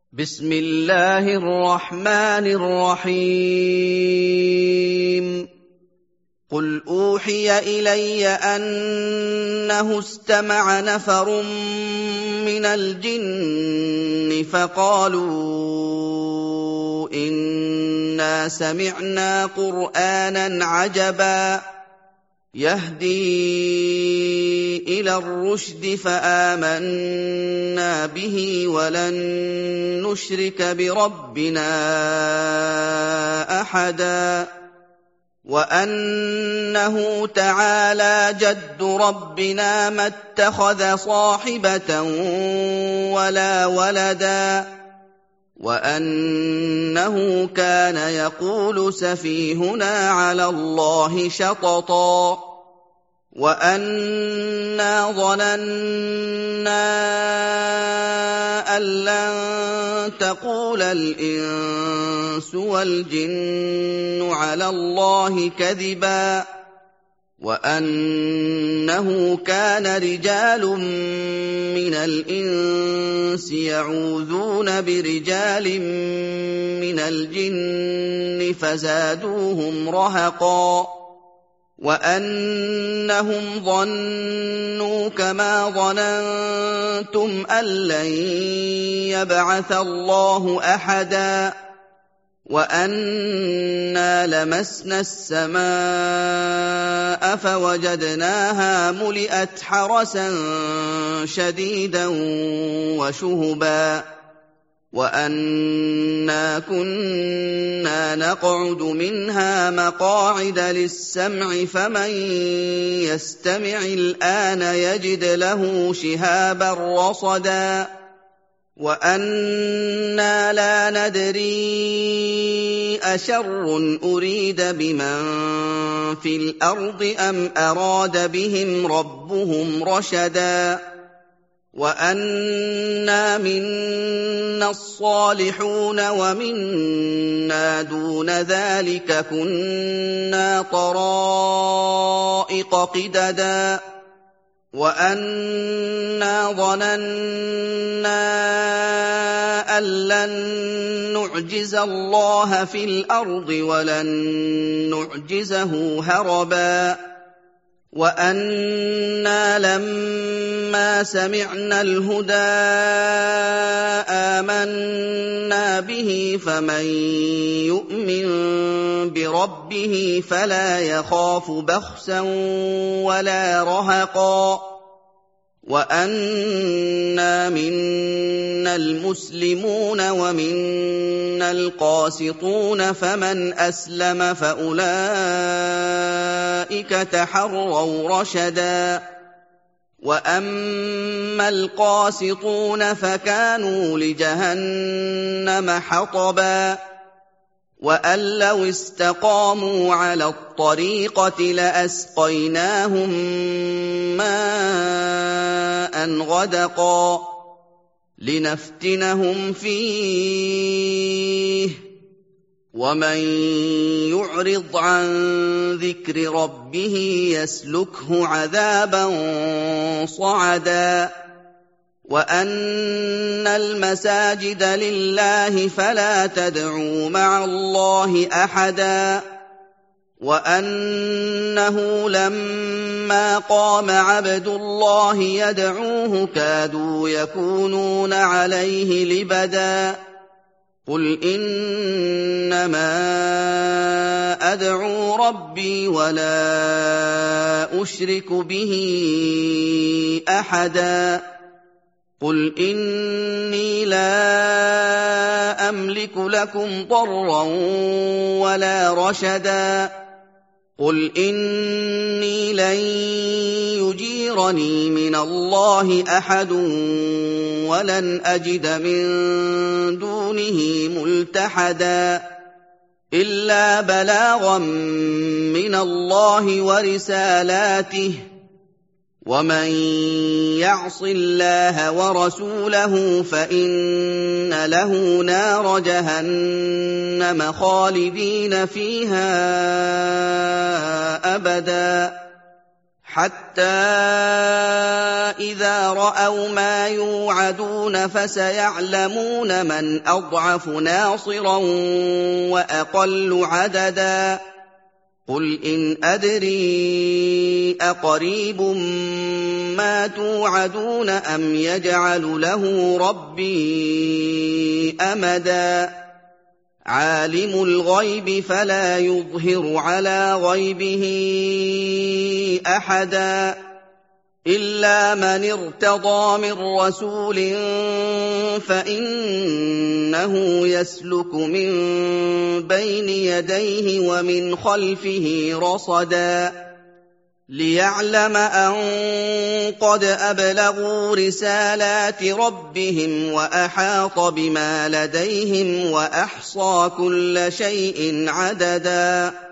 بسم الله الرحمن الرحيم قل أوحي إلي أنه استمع نفر من الجن فقالوا إنا سمعنا قرآنا عجبا يهدي إلى الرشد فآمنا به ولن نشرك بربنا أحدا وأنه تعالى جد ربنا ما اتخذ صاحبة ولا ولدا وأنه كان يقول سفيهنا على الله شططا وأنا ظننا أن لن تقول الإنس والجن على الله كذبا وأنه كان رجال من الإنس يعوذون برجال من الجن فزادوهم رهقا وأنهم ظنوا كما ظننتم أن لن يبعث الله أحدا وأنا لمسنا السماء فوجدناها ملئت حرسا شديدا وشهبا وأنا كنا نقعد منها مقاعد للسمع فمن يستمع الآن يجد له شهابا رصدا وأنا لا ندري أشر أريد بمن في الأرض أم أراد بهم ربهم رشدا وأنا منا الصالحون ومنا دون ذلك كنا طرائق قددا وأنا ظننا أن لن نعجز الله في الأرض ولن نعجزه هربا وأنا لما سمعنا الهدى آمنا به فمن يؤمن بربه فلا يخاف بخسا ولا رهقا وأنا منا المسلمون ومنا القاسطون فمن أسلم فأولئك تحروا رشدا وأما القاسطون فكانوا لجهنم حطبا وأن لو استقاموا على الطريقة لأسقيناهم ماء غدقا لنفتنهم فيه ومن يعرض عن ذكر ربه يسلكه عذابا صعدا وأن المساجد لله فلا تدعوا مع الله أحدا وأنه لما قام عبد الله يدعوه كادوا يكونون عليه لبدا قل إنما أدعو ربي ولا أشرك به أحدا قل إني لا أملك لكم ضرا ولا رشدا قل إني لن يجيرني من الله أحد ولن أجد من دونه ملتحدا إلا بلاغا من الله ورسالاته ومن يعص الله ورسوله فإن له نار جهنم خالدين فيها أبدا حَتَّىٰ إِذَا رَأَوْا مَا يُوعَدُونَ فَسَيَعْلَمُونَ مَنْ أَضْعَفُ نَاصِرًا وَأَقَلُّ عَدَدًا قُلْ إِنْ أَدْرِي أَقَرِيبٌ مَّا تُوعَدُونَ أَمْ يَجْعَلُ لَهُ رَبِّي أَمَدًا عَالِمُ الْغَيْبِ فَلَا يُظْهِرُ عَلَىٰ غَيْبِهِ أَحَدًا إِلَّا مَنِ ارْتَضَىٰ مِن رَّسُولٍ فَإِنَّهُ يَسْلُكُ مِن بَيْنِ يَدَيْهِ وَمِنْ خَلْفِهِ رَصَدًا لِّيَعْلَمَ أَن قَدْ أَبْلَغُوا رِسَالَاتِ رَبِّهِمْ وَأَحَاطَ بِمَا لَدَيْهِمْ وَأَحْصَىٰ كُلَّ شَيْءٍ عَدَدًا